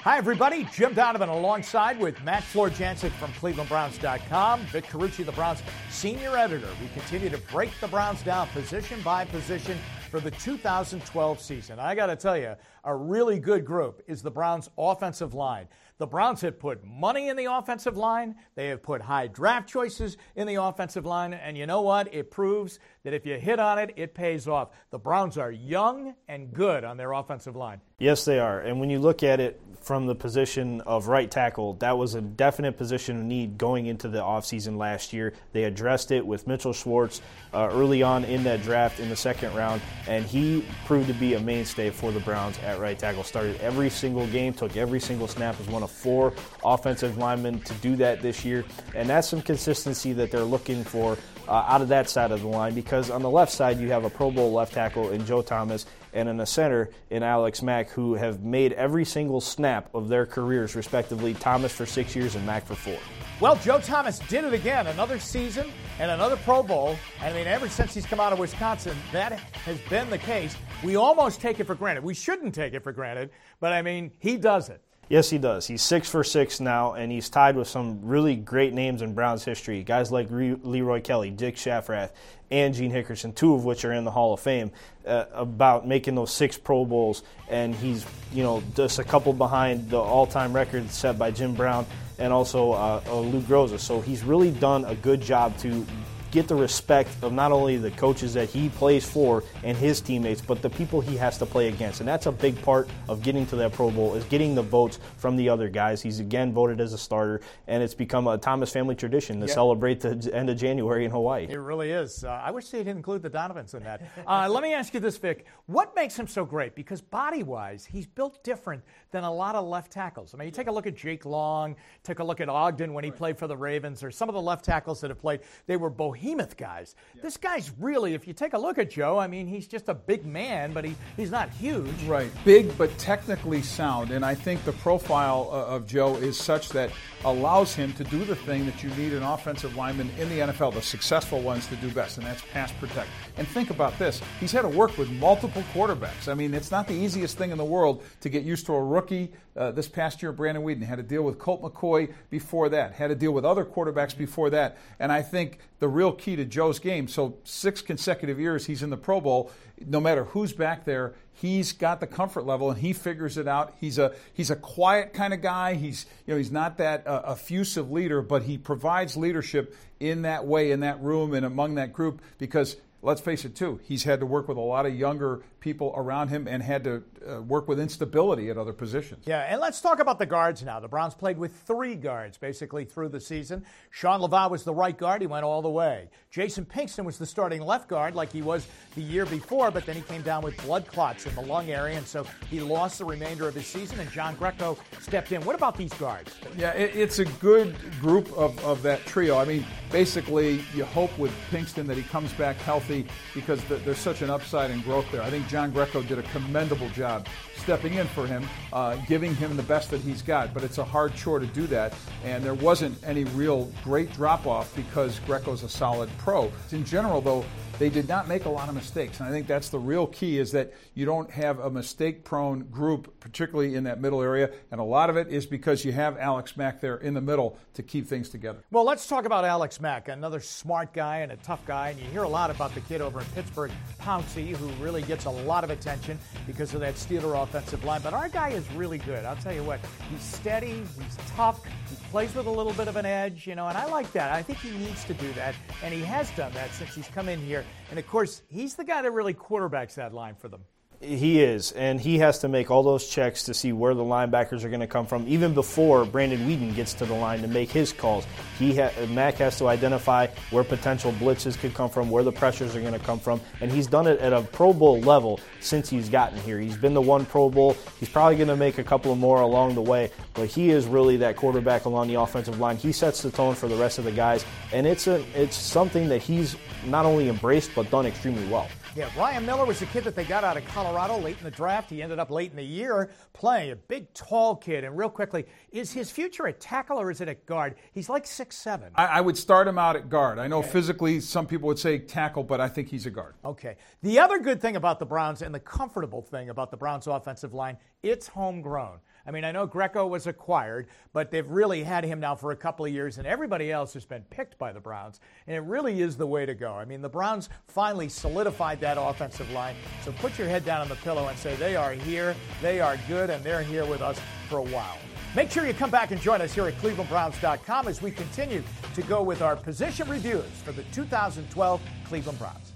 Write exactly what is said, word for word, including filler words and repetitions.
Hi, everybody. Jim Donovan alongside with Matt Florjancic from Cleveland Browns dot com. Vic Carucci, the Browns senior editor. We continue to break the Browns down position by position for the two thousand twelve season. I got to tell you, a really good group is the Browns' offensive line. The Browns have put money in the offensive line. They have put high draft choices in the offensive line. And you know what? It proves that if you hit on it, it pays off. The Browns are young and good on their offensive line. Yes, they are. And when you look at it from the position of right tackle, that was a definite position of need going into the offseason last year. They addressed it with Mitchell Schwartz uh, early on in that draft in the second round, and he proved to be a mainstay for the Browns at right tackle. Started every single game, took every single snap, was one of four offensive linemen to do that this year, and that's some consistency that they're looking for uh, out of that side of the line, because on the left side you have a Pro Bowl left tackle in Joe Thomas and in a center in Alex Mack, who have made every single snap of their careers, respectively, Thomas for six years and Mack for four. Well, Joe Thomas did it again, another season and another Pro Bowl. I mean, ever since he's come out of Wisconsin, that has been the case. We almost take it for granted. We shouldn't take it for granted, but, I mean, he does it. Yes, he does. He's six for six now, and he's tied with some really great names in Browns history. Guys like Leroy Kelly, Dick Shafrath, and Gene Hickerson, two of which are in the Hall of Fame, uh, about making those six Pro Bowls. And he's, you know, just a couple behind the all-time record set by Jim Brown and also uh, uh, Lou Groza. So he's really done a good job to get the respect of not only the coaches that he plays for and his teammates, but the people he has to play against. And that's a big part of getting to that Pro Bowl, is getting the votes from the other guys. He's again voted as a starter, and it's become a Thomas family tradition to yeah. celebrate the end of January in Hawaii. It really is. Uh, I wish they'd include the Donovans in that. Uh, let me ask you this, Vic. What makes him so great? Because body-wise, he's built different than a lot of left tackles. I mean, you take a look at Jake Long, take a look at Ogden when he played for the Ravens, or some of the left tackles that have played. They were behemoth guys. Yeah. This guy's really, if you take a look at Joe, I mean, he's just a big man, but he, he's not huge. Right. Big, but technically sound. And I think the profile uh, of Joe is such that allows him to do the thing that you need an offensive lineman in the N F L, the successful ones, to do best, and that's pass protect. And think about this. He's had to work with multiple quarterbacks. I mean, it's not the easiest thing in the world to get used to a rookie. Uh, this past year, Brandon Weeden had to deal with Colt McCoy before that, had to deal with other quarterbacks before that. And I think the real key to Joe's game, so six consecutive years he's in the Pro Bowl, no matter who's back there, he's got the comfort level and he figures it out. He's a he's a quiet kind of guy. He's you know he's not that uh, effusive leader, but he provides leadership in that way, in that room and among that group, because let's face it, too, he's had to work with a lot of younger people around him and had to uh, work with instability at other positions. Yeah, and let's talk about the guards now. The Browns played with three guards basically through the season. Sean Laval was the right guard. He went all the way. Jason Pinkston was the starting left guard like he was the year before, but then he came down with blood clots in the lung area, and so he lost the remainder of his season, and John Greco stepped in. What about these guards? Yeah, it, it's a good group of, of that trio. I mean, basically, you hope with Pinkston that he comes back healthy, because the, there's such an upside and growth there. I think John Greco did a commendable job stepping in for him, uh, giving him the best that he's got, but it's a hard chore to do that, and there wasn't any real great drop-off because Greco's a solid pro. In general, though, they did not make a lot of mistakes, and I think that's the real key, is that you don't have a mistake-prone group, particularly in that middle area, and a lot of it is because you have Alex Mack there in the middle to keep things together. Well, let's talk about Alex Mack, another smart guy and a tough guy, and you hear a lot about the kid over in Pittsburgh, Pouncey, who really gets a lot of attention because of that Steeler offensive line, but our guy is really good. I'll tell you what, he's steady, he's tough, he plays with a little bit of an edge, you know, and I like that. I think he needs to do that, and he has done that since he's come in here. And, of course, he's the guy that really quarterbacks that line for them. He is, and he has to make all those checks to see where the linebackers are going to come from, even before Brandon Weeden gets to the line to make his calls. He ha- Mack has to identify where potential blitzes could come from, where the pressures are going to come from, and he's done it at a Pro Bowl level since he's gotten here. He's been the one Pro Bowl. He's probably going to make a couple more along the way, but he is really that quarterback along the offensive line. He sets the tone for the rest of the guys, and it's a it's something that he's not only embraced but done extremely well. Yeah, Ryan Miller was a kid that they got out of Colorado late in the draft. He ended up late in the year playing, a big, tall kid. And real quickly, is his future at tackle or is it at guard? He's like six seven. I, I would start him out at guard. I know okay. physically some people would say tackle, but I think he's a guard. Okay. The other good thing about the Browns and the comfortable thing about the Browns offensive line, it's homegrown. I mean, I know Greco was acquired, but they've really had him now for a couple of years, and everybody else has been picked by the Browns, and it really is the way to go. I mean, the Browns finally solidified that offensive line, so put your head down on the pillow and say they are here, they are good, and they're here with us for a while. Make sure you come back and join us here at Cleveland Browns dot com as we continue to go with our position reviews for the two thousand twelve Cleveland Browns.